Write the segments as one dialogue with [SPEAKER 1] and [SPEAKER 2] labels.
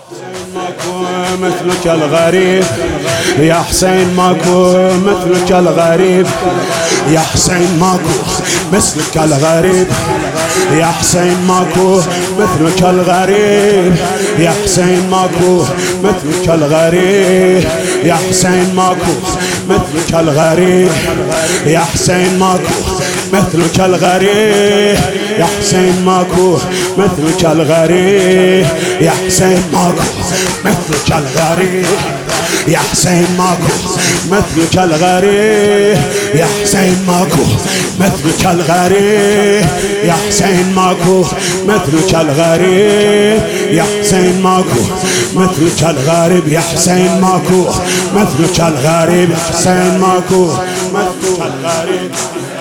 [SPEAKER 1] ماكو مثلك الغريب يا حسين، ماكو مثلك الغريب يا حسين، ماكو مثلك الغريب يا حسين، ماكو مثلك الغريب يا حسين، ماكو مثلك الغريب يا حسين، ماكو مثلك الغريب يا حسين، ماكو مثلك الغريب يا حسين، ماكو مثلك الغريب يا حسين، ماكو مثلك الغريب يا حسين، ماكو مثلك الغريب يا حسين، ماكو مثلك الغريب يا حسين، ماكو مثلك الغريب يا حسين، ماكو مثلك الغريب يا حسين، ماكو مثلك الغريب يا حسين، ماكو مثلك الغريب.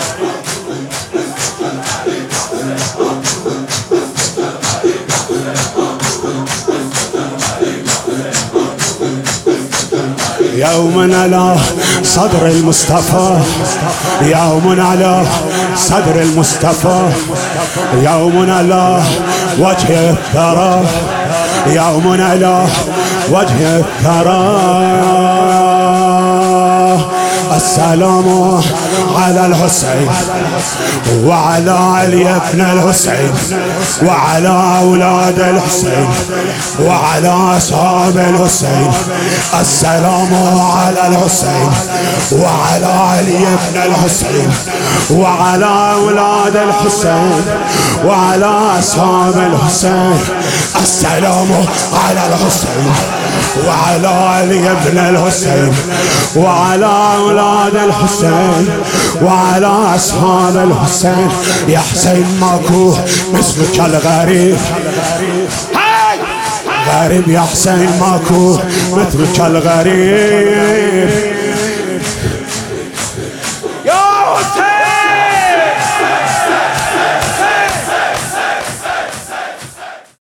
[SPEAKER 1] يوم على صدر المصطفى، يوم على صدر المصطفى، يوم على وجه الثرى، يوم على وجه الثرى. السلام على الحسين وعلى علي بن الحسين وعلى أولاد الحسين وعلى أصحاب الحسين. السلام على الحسين وعلى علي بن الحسين وعلى أولاد الحسين وعلى أصحاب الحسين. السلام على الحسين وعلى علي بن الحسين وعلى أولاد الحسين وعلى أصحاب الحسين. يا حسين ماكو مثلك الغريب، غريب يا حسين، ماكو مثلك الغريب